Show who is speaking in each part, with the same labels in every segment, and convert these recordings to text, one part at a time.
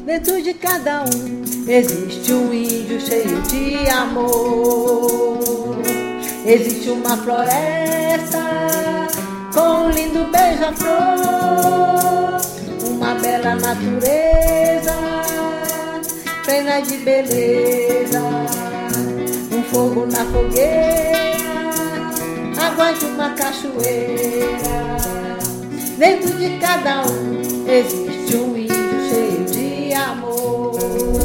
Speaker 1: Dentro de cada um existe um índio cheio de amor. Existe uma floresta com um lindo beija-flor, uma bela natureza plena de beleza, um fogo na fogueira, água de uma cachoeira. Dentro de cada um existe um índio cheio de amor.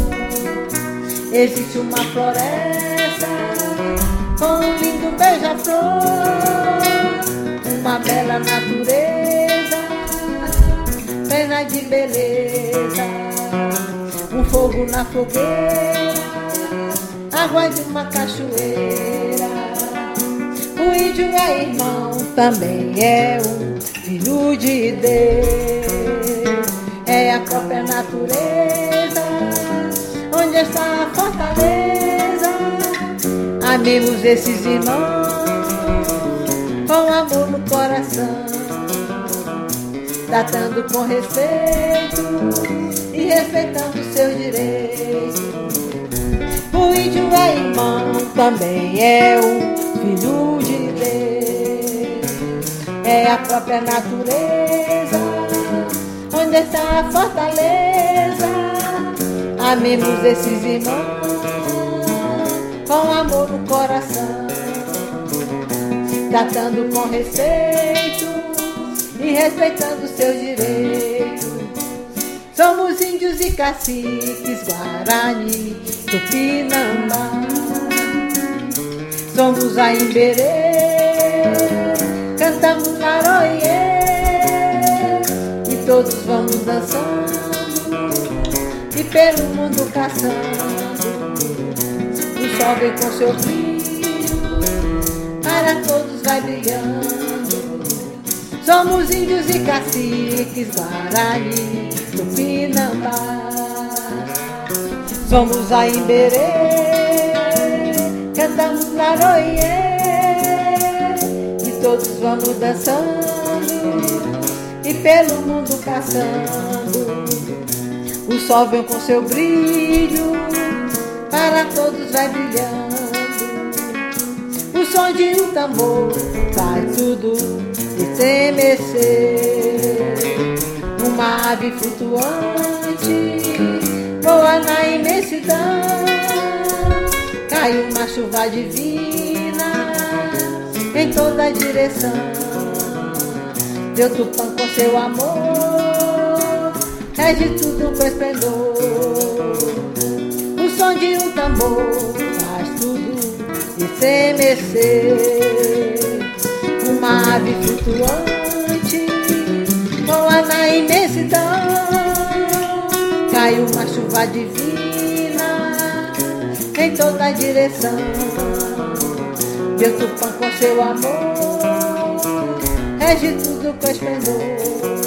Speaker 1: Existe uma floresta com um lindo beija-flor, uma bela natureza plena de beleza, um fogo na fogueira, água de uma cachoeira. O índio é irmão, também é um filho de Deus. É a própria natureza onde está a fortaleza. Amemos esses irmãos com amor no coração, tratando com respeito e respeitando seus direitos. O índio é irmão, também é um filho de Deus. É a própria natureza onde está a fortaleza. Amemos esses irmãos com amor no coração, tratando com respeito e respeitando seus direitos. Somos índios e caciques, Guarani, Tupinambá. Somos a Imberê, cantamos Laroiê, e todos vamos dançando e pelo mundo caçando. O sol vem com seu brilho, para todos vai brilhando. Somos índios e caciques, Guarani, Tupinambá. Somos a Imberê, cantamos Laroiê, e todos vamos dançando e pelo mundo caçando. O sol vem com seu brilho, para todos vai brilhando. O som de um tambor faz tudo estremecer. Uma ave flutuante voa na imensidão. Cai uma chuva divina em toda direção. Meu Tupã com seu amor rege tudo com esplendor. O som de um tambor faz tudo estremecer. Uma ave flutuante voa na imensidão. Cai uma chuva divina em toda direção. Meu Tupã com seu amor rege tudo com esplendor.